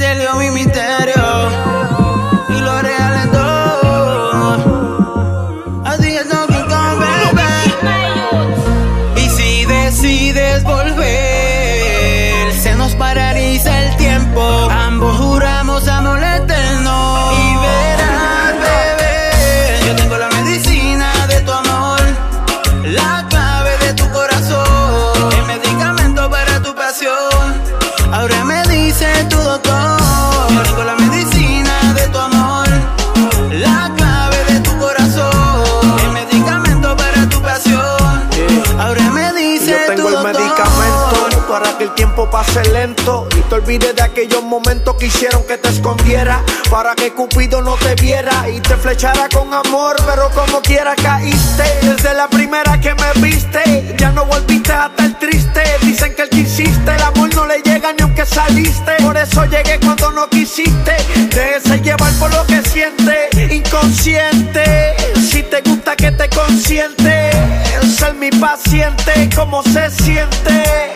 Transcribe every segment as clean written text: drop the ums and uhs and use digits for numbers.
él dio mi misterio y lo realentó. Así es lo que come, baby. Y si decides volver, se nos paraliza el tiempo. Ambos juramos amor eterno. Y verás, bebé, yo tengo la medicina de tu amor, la clave de tu corazón, el medicamento para tu pasión. Ahora me dice tu doctor, yo tengo la medicina de tu amor, la clave de tu corazón, el medicamento para tu pasión. Ahora me dice yo tengo tu el doctor, medicamento para que el tiempo pase lento y te olvides de aquellos momentos que hicieron que te escondiera, para que Cupido no te viera y te flechara con amor, pero como quiera caíste. Desde la primera que me viste, ya no volviste a estar triste. Dicen que el que hiciste, el amor no le llega ni aunque saliste. Por eso llegué cuando no quisiste. Déjese llevar por lo que siente, inconsciente. Si te gusta que te consiente, ser mi paciente, cómo se siente.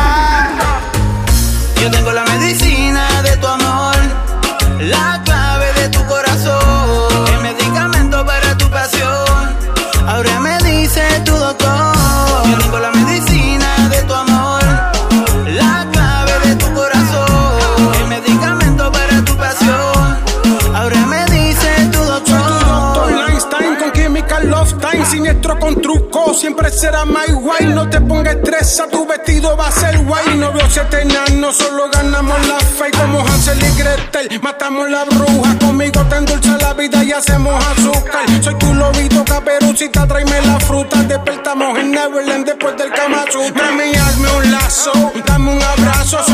yo tengo la medicina de tu amor, la clave de tu corazón, el medicamento para tu pasión. Ahora me dice tu doctor, yo tengo la medicina de tu amor, la clave de tu corazón, el medicamento para tu pasión. Ahora me dice tu doctor. Soy tu doctor Einstein con Chemical Love Time, siniestro con truco, siempre será my way. No te pongas estresa, tu vestido va a ser guay. No veo 7 enanos, solo ganamos la fe. Como Hansel y Gretel, matamos la bruja. Conmigo te endulza la vida y hacemos azúcar. Soy tu lobito caperucita, tráeme la fruta. Despertamos en Neverland después del Kama Sutra. Mami, hazme un lazo, dame un abrazo.